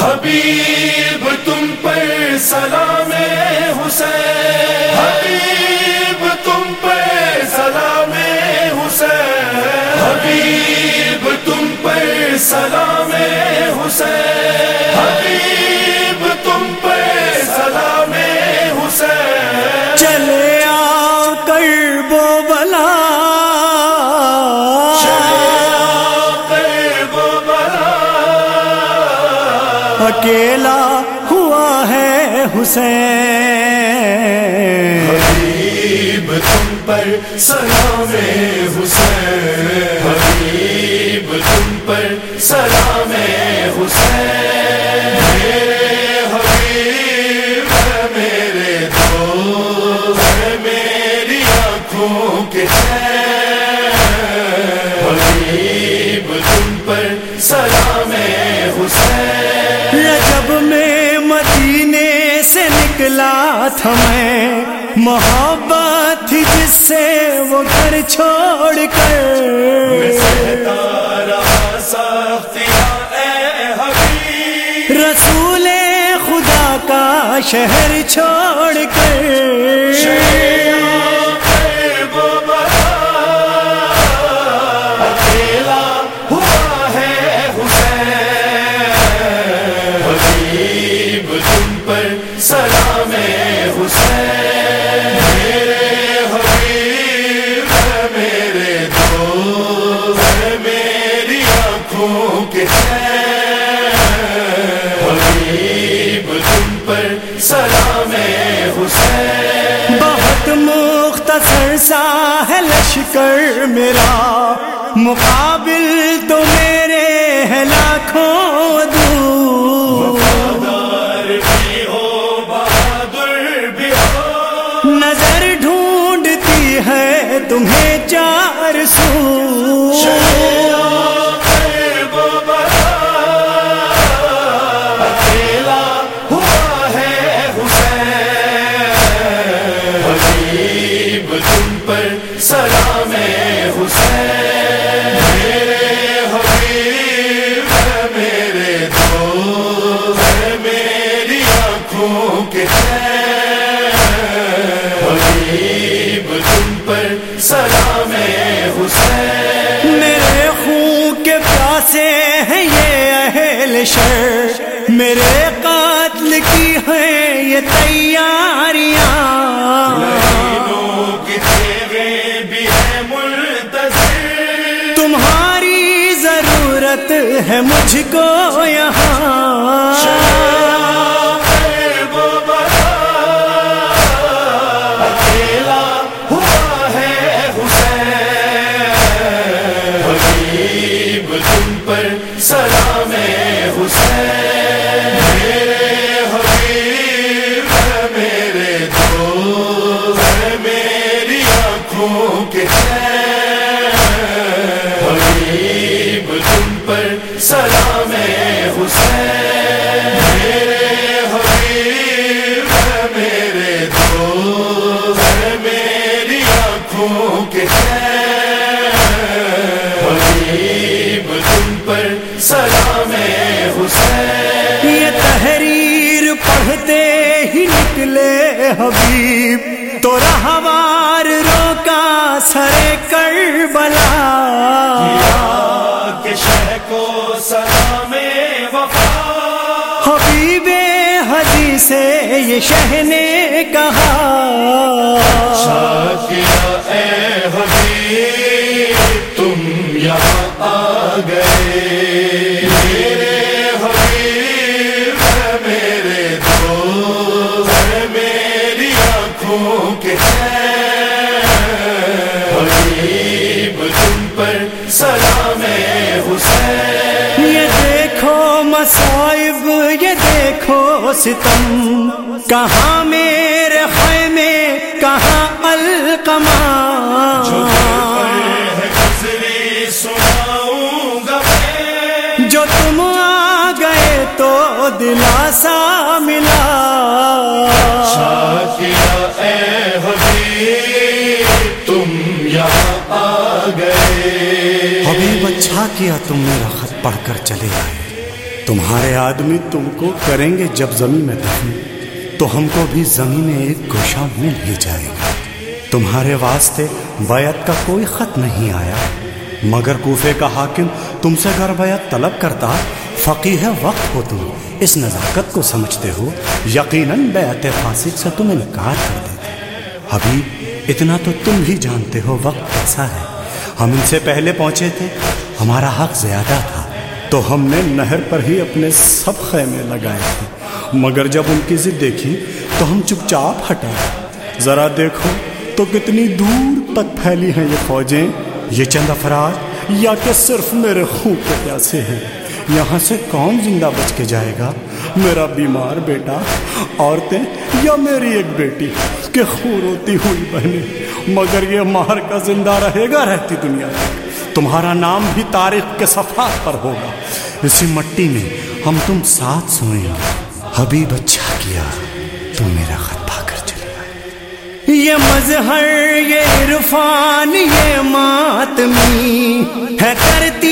حبیب تم پر سلام حسین، حبیب تم پر سلام حسین، حبیب تم پر سلام حسین، حبیب تم پر سلام حسین۔ چلے آ کرب و بلا، اکیلا ہوا ہے حسین، حبیب تم پر سلام حسین، حبیب تم پر سلام حسین۔ میرے حبیب ہے میرے دوست ہے میری آنکھوں کے چین، حبیب تم پر سلام حسین۔ رجب میں مدینے سے نکلا تھا میں، محبت تھی جس سے وہ گھر چھوڑ کر، میں سہتا رہا سختیاں اے حبیب، رسول خدا کا شہر چھوڑ کر، اکیلا ہوا ہے حسین، حبیب تم پر سلام حسین۔ میرے حبیب ہے میرے دوست ہے میری آنکھوں کے چین، حبیب تم پر سلام حسین۔ بہت مختصر سا ہے لشکر میرا، مقابل تو میرے ہے لاکھوں دور، وفادار بھی ہو بہادر بھی ہو، نظر ڈھونڈتی ہے تمہیں چار سو، اکیلا ہوا ہے حسین، حبیب تم پر سلام حسین۔ میرے حبیب ہے میرے دوست ہے میری آنکھوں کے چین، حبیب تم پر سلام حسین۔ میرے خون کے پیاسے ہیں یہ اہل شر، میرے قاتل کی ہیں یہ تیاریاں، لہینوں کی تیغیں بھی ہیں منتظر، تمہاری ضرورت ہے مجھ کو یہاں، اکیلا ہوا ہے حسین، حبیب تم پر سلام حسین۔ میرے حبیب ہے میرے دوست ہے میری آنکھوں کے چین، حبیب تم پر سلام حسین۔ میرے حبیب ہے میرے دوست ہے میری آنکھوں کے چین، حبیب تم پر سلام حسین۔ یہ تحریر پڑھتے ہی نکلے حبیب تو رہوار روکا سرے کربلا، کہ شہ کو سلام وفا، حبیب ہدی سے یہ شہ نے کہا، شاکرہ اے حبیب تم یہاں آ گئے، میرے حبیب ہے میرے دوست ہے میری آنکھوں کے چین، حبیب تم پر سلام حسین۔ یہ دیکھو مصائب یہ دیکھو ستم، کہاں میرے خیمے کہاں القمہ، سناؤں گا جو تم آ گئے تو دلاسا ملا، شاکرہ اے حبیب تم یہاں آ گئے، حبیب اچھا کیا تم میرا خط پڑھ کر چلے آئے، تمہارے آدمی تم کو کریں گے جب زمین میں دفن، تو ہم کو بھی زمین میں ایک گوشہ مل ہی جائے گا۔ تمہارے واسطے بیعت کا کوئی خط نہیں آیا، مگر کوفے کا حاکم تم سے گر بیعت طلب کرتا۔ فقیہ وقت ہو تم، اس نزاکت کو سمجھتے ہو، یقیناً بیعت فاسق سے تم انکار کر دیتے۔ حبیب، اتنا تو تم بھی جانتے ہو وقت کیسا ہے۔ ہم ان سے پہلے پہنچے تھے، ہمارا حق زیادہ تھا، تو ہم نے نہر پر ہی اپنے سب خیمے لگائے تھے، مگر جب ان کی ضد دیکھی تو ہم چپ چاپ ہٹا۔ ذرا دیکھو تو کتنی دور تک پھیلی ہیں یہ فوجیں، یہ چند افراد یا کہ صرف میرے خون کے پیاسے ہیں۔ یہاں سے کون زندہ بچ کے جائے گا؟ میرا بیمار بیٹا، عورتیں یا میری ایک بیٹی کہ خون روتی ہوئی بہنیں، مگر یہ مہر کا زندہ رہے گا رہتی دنیا تک۔ تمہارا نام بھی تاریخ کے صفحات پر ہوگا۔ اسی مٹی میں ہم تم ساتھ سوئیں گے۔ حبیب، اچھا کیا تم میرا خط پا کر چلے آئے۔ یہ مظہر، یہ عرفان، یہ ماتمی ہے کرتی